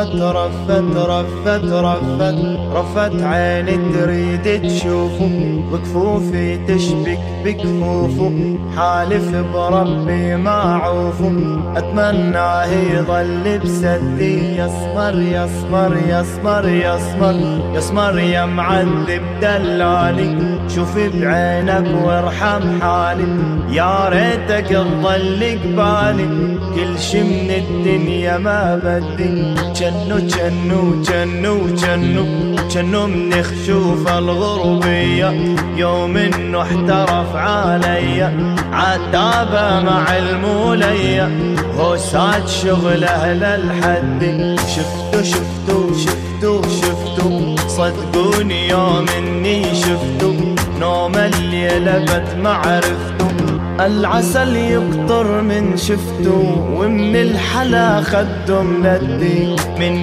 رفت عيني تريد تشوفه، وكفوفي تشبك بكفوفه، حالف بربي ما عوفه، اتمناه يظل بسدي. يصمر يصمر يصمر يصمر يصمر يا معذب دلالي، شوف بعينك وارحم حالي، يا ريتك تظل قبالي، كل شي من الدنيا ما بدي. جنو من خشوف الغربية، يوم انه احترف عليا، عتابة مع المولية، هو ساعد شغله للحد. شفتو صدقوني يوم اني شفتو، نوم الليلة بت معرفتو، العسل يقطر من شفتو، ومن الحلا خده مندي.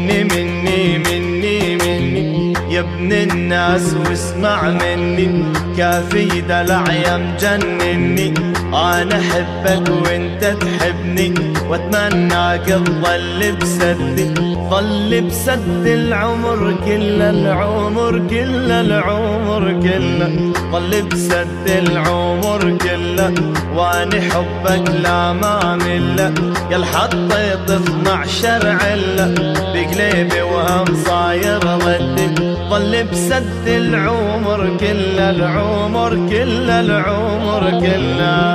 مني يا ابن الناس واسمع مني، كافي دلع يا مجنني، انا احبك وانت تحبني، واتمناك تظل بسدي، ظل بسد العمر كله، العمر كله، العمر كله، ظل بسد العمر كله، واني حبك لا ما مله، يا الحطيت 12 عله، بقلبي وهم صاير ضدي، ظل بسد العمر كله، العمر كله، العمر كله.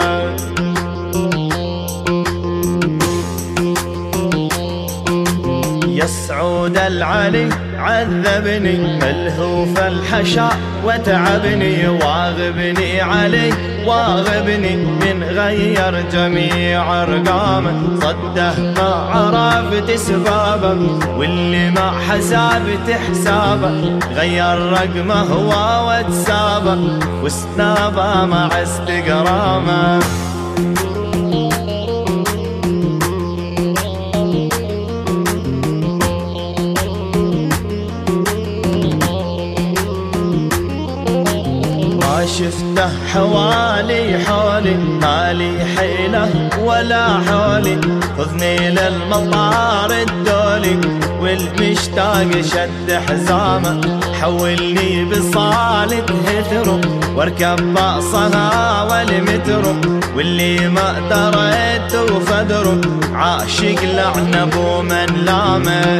يا سعود العلي عذبني، ملهوف الحشا وتعبني، واغبني علي واغبني، من غير جميع ارقامه، صده ما عرفت اسبابه، واللي ما حسابت حسابه، غير رقمه هو واتسابه، وسنابه مع استقرامه. شفته حوالي حولي، مالي حيلة ولا حولي، خذني للمطار الدولي، والمشتاق شد حزامه، حولني بصالة هثرو، واركب باصها والمترو، واللي ما دريت وفدرو، عاشق لعن ابو من لامه.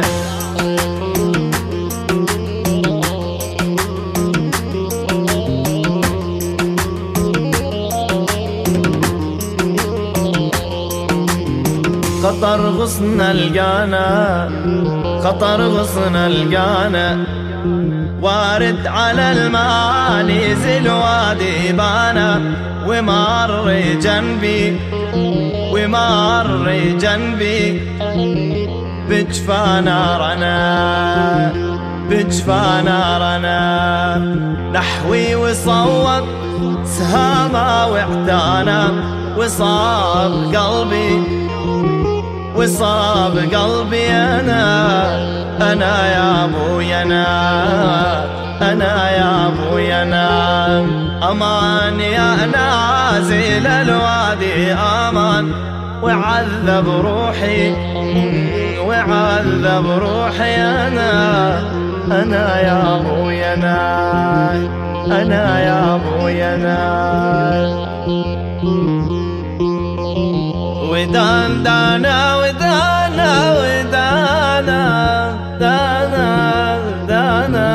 خطر غصن القانا، خطر غصن القانا، وارد على الماء نزل وادي بانا، ومر جنبي ومر جنبي، بجفا نارنا بجفا نارنا، نحوي وصوب سهاما واعتانا، وصاب قلبي وصاب قلبي أنا يا أبوي أنا يا أبوي أمان يا نازل الوادي أمان، وعذب روحي وعذب روحي أنا يا أبوي أنا يا أبوي ودان دانا ودانا ودانا دانا دانا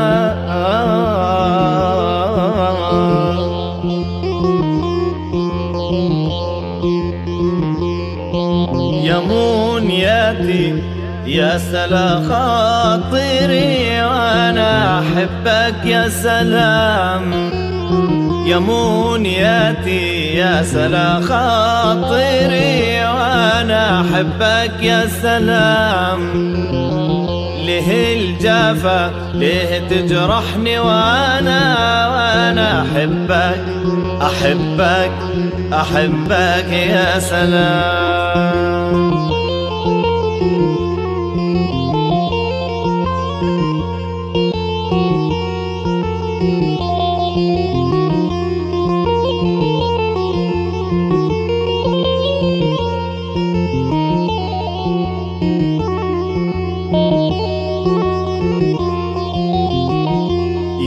يا منيتي يا سلا خاطري، وانا احبك يا سلام، يا منيتي يا سلا خاطري، وانا احبك يا سلام، ليه الجافة ليه تجرحني، وانا احبك احبك احبك يا سلام.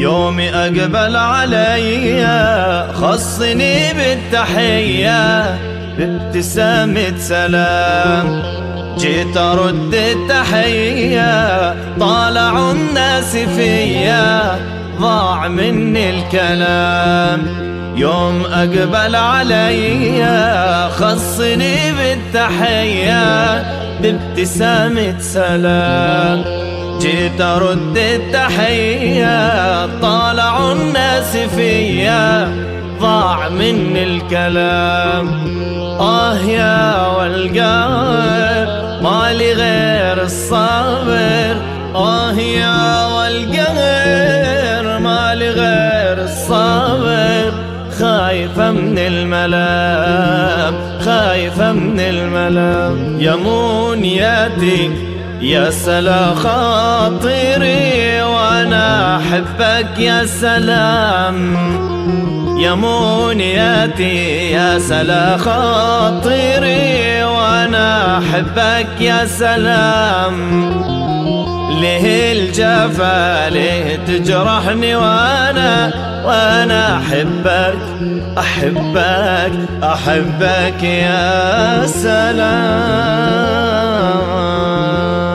يومي أقبل علي خصني بالتحية بابتسامة سلام. جيت أرد التحية طالعوا الناس فيا ضاع مني الكلام. يوم أقبل علي خصني بالتحية بابتسامة سلام. جيت أرد التحية طالعوا الناس فيا ضاع مني الكلام. يا والقهر مالي غير الصبر. يا والقهر مالي غير الصبر. خايفة من الملام، خايفة من الملام. يا منياتي يا سلا خاطري وانا احبك يا سلام. يا منياتي يا سلا خاطري وانا احبك يا سلام. ليه الجفا ليه تجرحني وانا احبك احبك احبك يا سلام.